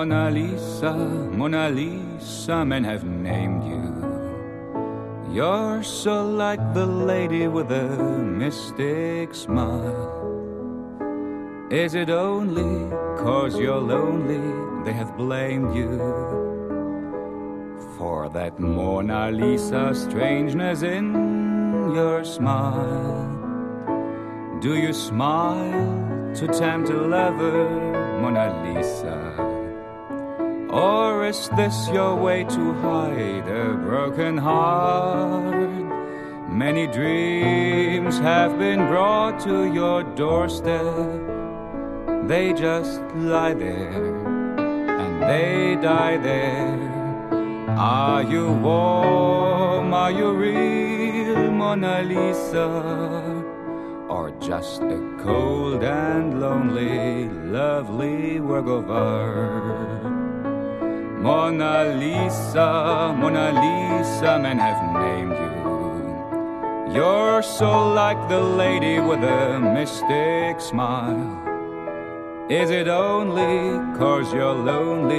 Mona Lisa, Mona Lisa, men have named you. You're so like the lady with a mystic smile. Is it only 'cause you're lonely they have blamed you for that Mona Lisa strangeness in your smile? Do you smile to tempt a lover, Mona Lisa? Or is this your way to hide a broken heart? Many dreams have been brought to your doorstep. They just lie there and they die there. Are you warm? Are you real, Mona Lisa? Or just a cold and lonely, lovely work of art? Mona Lisa, Mona Lisa, men have named you. You're so like the lady with a mystic smile. Is it only 'cause you're lonely?